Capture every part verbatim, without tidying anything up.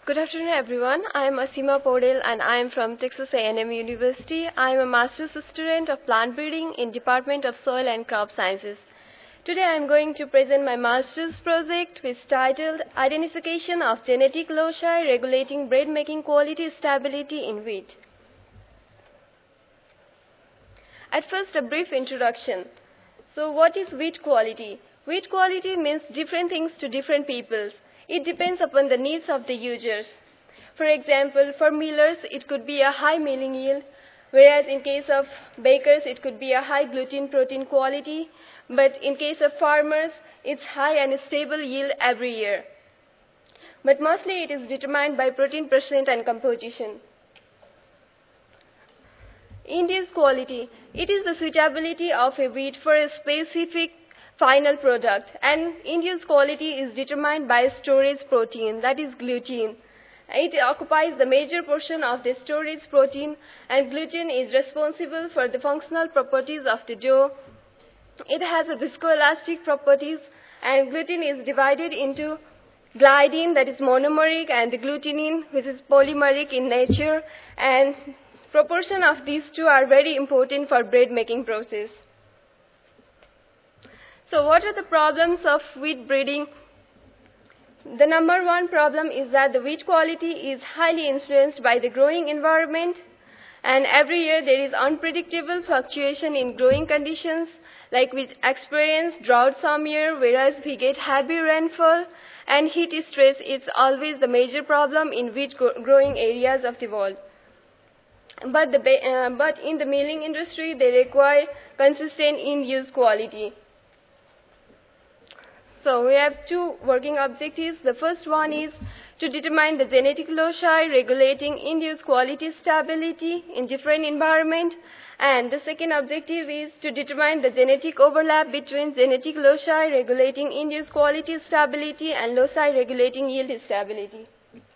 Good afternoon, everyone. I am Asima Podel and I am from Texas A and M University. I am a master's student of plant breeding in Department of Soil and Crop Sciences. Today I am going to present my master's project which is titled Identification of Genetic Loci Regulating Bread Making Quality Stability in Wheat. At first, a brief introduction. So what is wheat quality? Wheat quality means different things to different people. It depends upon the needs of the users. For example, for millers, it could be a high milling yield, whereas in case of bakers, it could be a high gluten protein quality, but in case of farmers, it's high and stable yield every year. But mostly it is determined by protein percent and composition. Induced quality. It is the suitability of a wheat for a specific final product, and induced quality is determined by storage protein, that is gluten. It occupies the major portion of the storage protein, and gluten is responsible for the functional properties of the dough. It has a viscoelastic properties, and gluten is divided into gliadin, that is monomeric, and the glutenin, which is polymeric in nature, and proportion of these two are very important for bread making process. So what are the problems of wheat breeding? The number one problem is that the wheat quality is highly influenced by the growing environment, and every year there is unpredictable fluctuation in growing conditions, like we experience drought some year, whereas we get heavy rainfall, and heat stress is always the major problem in wheat growing areas of the world. But, the, uh, but in the milling industry, they require consistent in-use quality. So we have two working objectives. The first one is to determine the genetic loci regulating induced quality stability in different environment. And the second objective is to determine the genetic overlap between genetic loci regulating induced quality stability and loci regulating yield stability.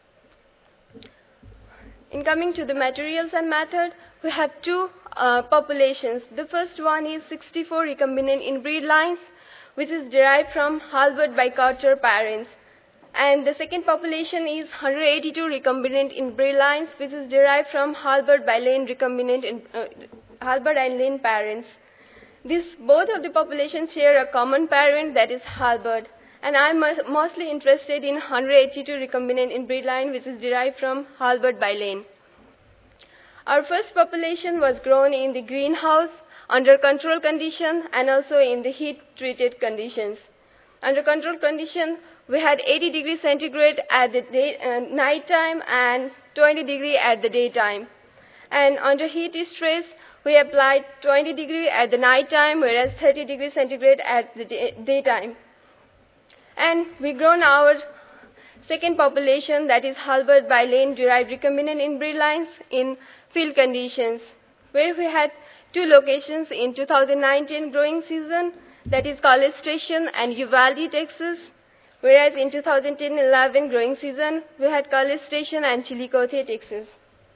In coming to the materials and method, we have two uh, populations. The first one is sixty-four recombinant inbreed lines, which is derived from Halbert by Carter parents. And the second population is one hundred eighty-two recombinant inbreed lines, which is derived from Halbert by Lane recombinant in, uh, Halbert and Lane parents. This, both of the populations share a common parent, that is Halbert. And I am mostly interested in one hundred eighty-two recombinant inbreed line, which is derived from Halbert by Lane. Our first population was grown in the greenhouse under control condition and also in the heat-treated conditions. Under control condition, we had eighty degrees centigrade at the day, uh, night time and twenty degrees at the daytime. And under heat stress, we applied twenty degrees at the night time, whereas thirty degrees centigrade at the day, daytime. And we grown our second population, that is Halbert by Lane derived recombinant inbreed lines, in field conditions, where we had two locations in two thousand nineteen growing season, that is College Station and Uvalde, Texas, whereas in two thousand ten eleven growing season, we had College Station and Chillicothe, Texas.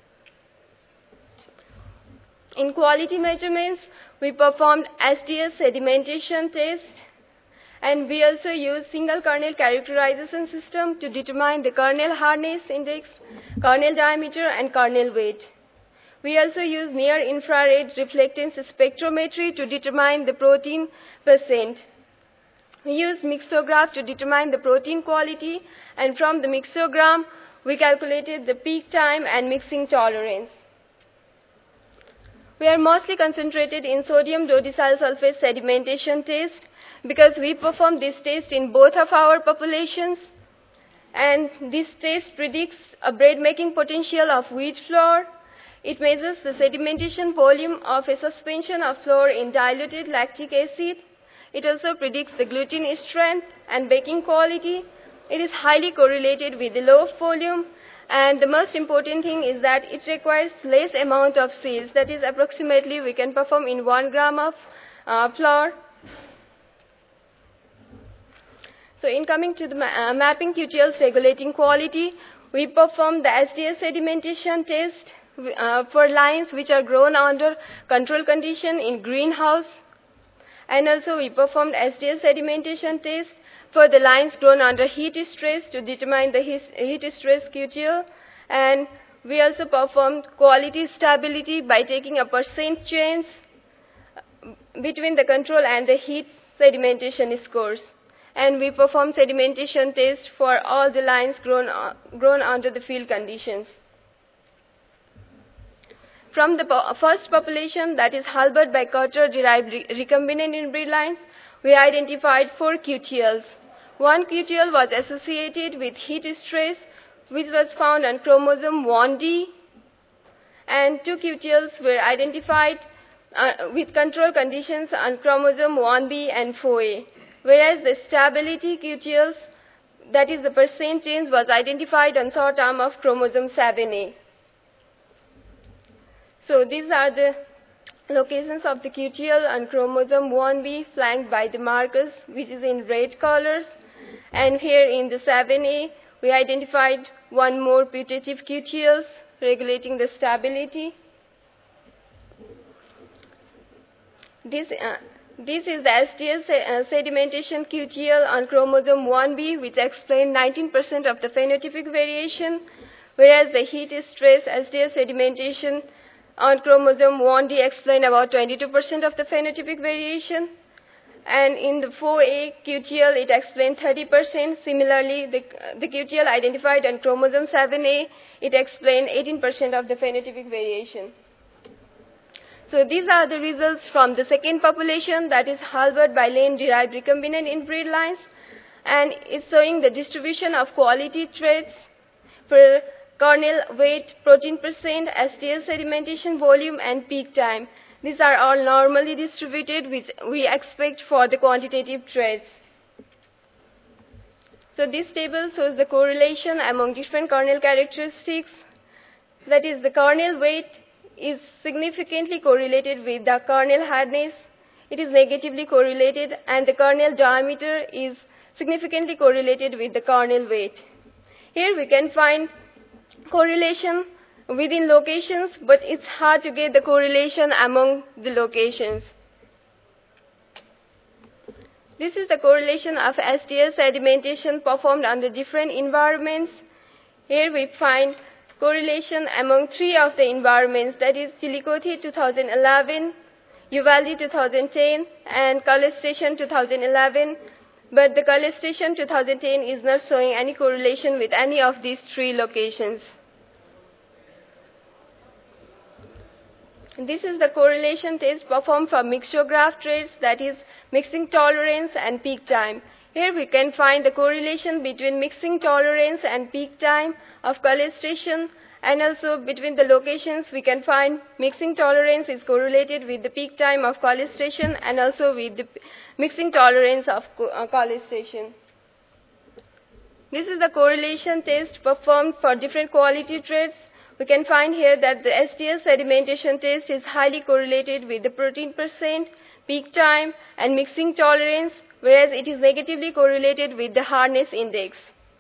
In quality measurements, we performed S D S sedimentation test, and we also use single kernel characterization system to determine the kernel hardness index, kernel diameter, and kernel weight. We also use near-infrared reflectance spectrometry to determine the protein percent. We use mixograph to determine the protein quality, and from the mixogram, we calculated the peak time and mixing tolerance. We are mostly concentrated in sodium dodecyl sulfate sedimentation test because we perform this test in both of our populations, and this test predicts a bread making potential of wheat flour. It measures the sedimentation volume of a suspension of flour in diluted lactic acid. It also predicts the gluten strength and baking quality. It is highly correlated with the loaf volume, and the most important thing is that it requires less amount of seals, that is approximately we can perform in one gram of uh, flour. So in coming to the ma uh, mapping Q T Ls regulating quality, we perform the S D S sedimentation test uh, for lines which are grown under control condition in greenhouse, and also we performed S D S sedimentation test for the lines grown under heat stress to determine the heat stress Q T L. And we also performed quality stability by taking a percent change between the control and the heat sedimentation scores. And we performed sedimentation tests for all the lines grown, uh, grown under the field conditions. From the po first population, that is Halbert by Carter derived re recombinant inbreed lines, we identified four Q T Ls. One Q T L was associated with heat stress, which was found on chromosome one D, and two Q T Ls were identified uh, with control conditions on chromosome one B and four A, whereas the stability Q T Ls, that is the percent change, was identified on short arm of chromosome seven A. So these are the locations of the Q T L on chromosome one B flanked by the markers, which is in red colors. And here in the seven A, we identified one more putative Q T Ls regulating the stability. This, uh, this is the S T S uh, sedimentation Q T L on chromosome one B, which explains nineteen percent of the phenotypic variation, whereas the heat stress S T S sedimentation on chromosome one D explain about twenty-two percent of the phenotypic variation. And in the four A Q T L, it explains thirty percent. Similarly, the, the Q T L identified on chromosome seven A, it explains eighteen percent of the phenotypic variation. So these are the results from the second population, that is Halbert by Lane derived recombinant inbreed lines. And it's showing the distribution of quality traits for kernel weight, protein percent, S T S sedimentation volume, and peak time. These are all normally distributed, which we expect for the quantitative traits. So this table shows the correlation among different kernel characteristics. That is, the kernel weight is significantly correlated with the kernel hardness. It is negatively correlated, and the kernel diameter is significantly correlated with the kernel weight. Here we can find correlation within locations, but it's hard to get the correlation among the locations. This is the correlation of S T S sedimentation performed under different environments. Here we find correlation among three of the environments, that is Chillicothe two thousand eleven, Uvalde two thousand ten, and College Station two thousand eleven. But the College Station two thousand ten is not showing any correlation with any of these three locations. This is the correlation test performed for mixograph traits, that is mixing tolerance and peak time. Here we can find the correlation between mixing tolerance and peak time of College Station, and also between the locations we can find mixing tolerance is correlated with the peak time of College Station and also with the mixing tolerance of College Station. This is the correlation test performed for different quality traits. We can find here that the S T S sedimentation test is highly correlated with the protein percent, peak time, and mixing tolerance, whereas it is negatively correlated with the hardness index.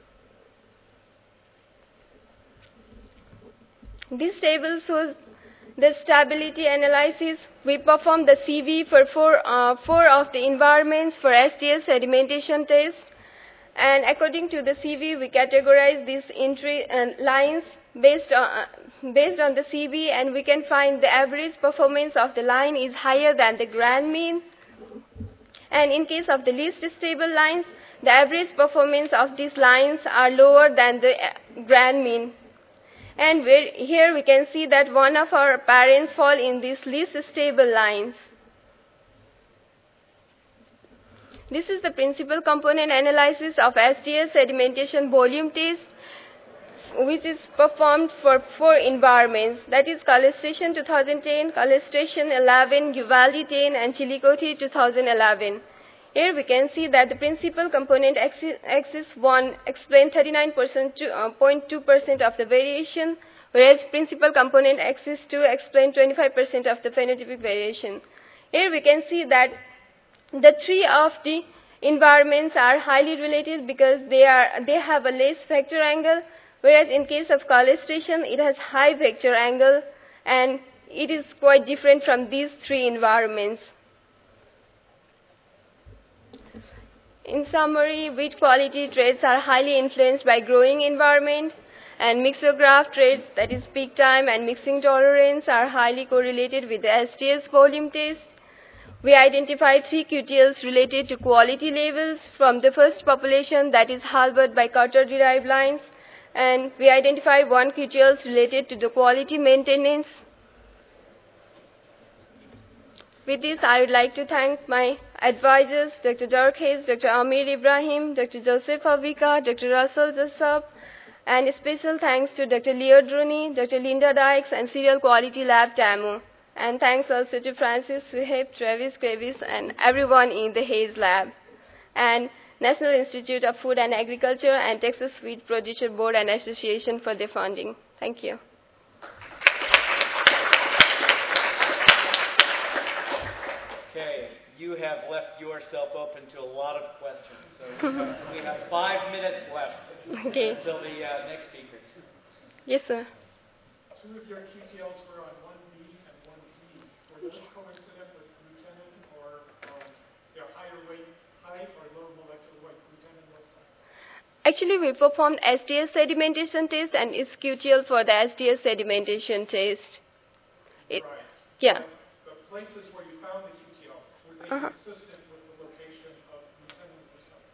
This table shows the stability analysis. We performed the C V for four, uh, four of the environments for S T S sedimentation test, and according to the C V, we categorize these entry uh, lines based on, uh, based on the C V, and we can find the average performance of the line is higher than the grand mean. And in case of the least stable lines, the average performance of these lines are lower than the grand mean. And here we can see that one of our parents fall in these least stable lines. This is the principal component analysis of S T S sedimentation volume test, which is performed for four environments, that is College Station two thousand ten, College Station eleven, Uvalde ten, and Chillicothe two thousand eleven. Here we can see that the principal component axis one explains thirty-nine point two percent of the variation, whereas principal component axis two explains twenty-five percent of the phenotypic variation. Here we can see that the three of the environments are highly related because they, are, they have a less vector angle, whereas in case of College Station, it has high vector angle, and it is quite different from these three environments. In summary, wheat quality traits are highly influenced by growing environment, and mixograph traits, that is peak time and mixing tolerance, are highly correlated with the S T S volume test. We identified three Q T Ls related to quality levels from the first population, that is Halbert by Carter-derived lines, and we identified one Q T Ls related to the quality maintenance. With this, I would like to thank my advisors, Doctor Dirk Hayes, Doctor Amir Ibrahim, Doctor Joseph Avika, Doctor Russell Jessup, and a special thanks to Doctor Leo Druni, Doctor Linda Dykes, and Cereal Quality Lab TAMU. And thanks also to Francis Suhaib, Travis Kravis, and everyone in the Hayes Lab, and National Institute of Food and Agriculture and Texas Wheat Producer Board and Association for their funding. Thank you. Okay, you have left yourself open to a lot of questions, so we have, we have five minutes left okay. until the uh, next speaker. Yes, sir. Two of your Q T Ls were on one B and one D. Were those coincident with glutenin or um, their higher weight, high or low molecular weight glutenin loci? Actually, we performed S T S sedimentation test and it's Q T L for the S T S sedimentation test. It, right. Yeah. So the places where you found the Q T Ls, were they uh-huh. consistent with the location of glutenin receptor?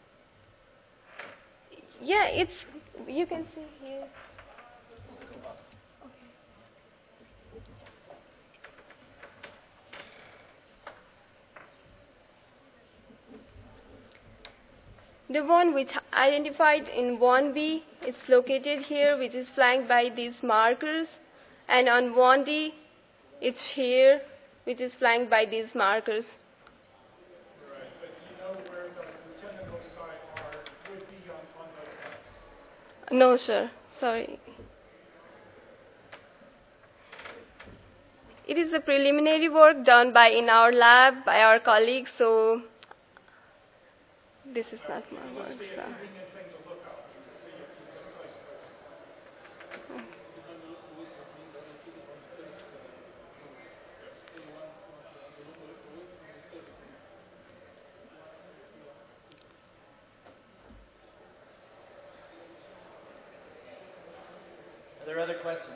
Yeah, it's, you can see here. The one which identified in one B, it's located here, which is flanked by these markers, and on one D, it's here, which is flanked by these markers. Right, but do you know where the glutenin loci are, would be on, on those maps? No, sir. Sorry. It is the preliminary work done by in our lab by our colleagues, so this is not my work. So. Are there other questions?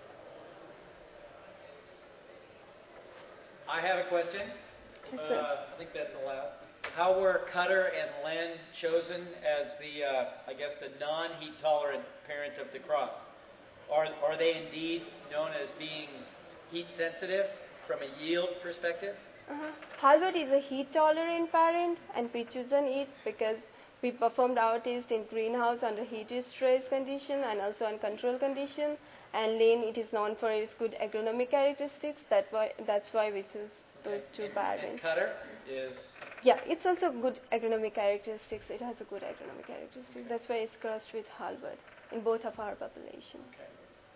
I have a question. Yes, uh, I think that's allowed. How were Cutter and Len chosen as the, uh, I guess, the non-heat tolerant parent of the crops? Are, are they indeed known as being heat sensitive from a yield perspective? Uh-huh. Halbert is a heat tolerant parent, and we chosen it because we performed our test in greenhouse under heat stress condition and also on control condition. And Lane, it is known for its good agronomic characteristics. That why, that's why we choose those two and, parents. And Cutter is? Yeah, it's also good agronomic characteristics. It has a good agronomic characteristics. Okay. That's why it's crossed with Halbert in both of our population. Okay.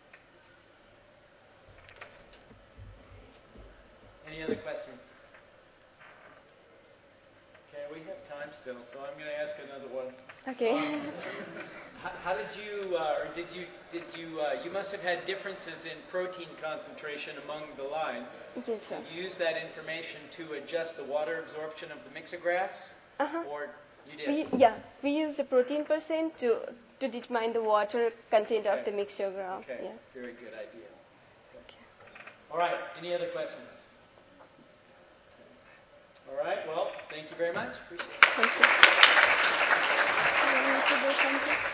Any other questions? Okay, we have time still, so I'm going to ask another one. Okay. Um, how, how did you, uh, or did you, did you, uh, you must have had differences in protein concentration among the lines. Yes, sir. Did you use that information to adjust the water absorption of the mixographs? Uh-huh. Or you did? We, yeah, we used the protein percent to, to determine the water content Okay. of the mixogram. Okay, Yeah. very good idea. Okay. All right, any other questions? All right, well, thank you very much. Appreciate it. Thank you. You want me to do something?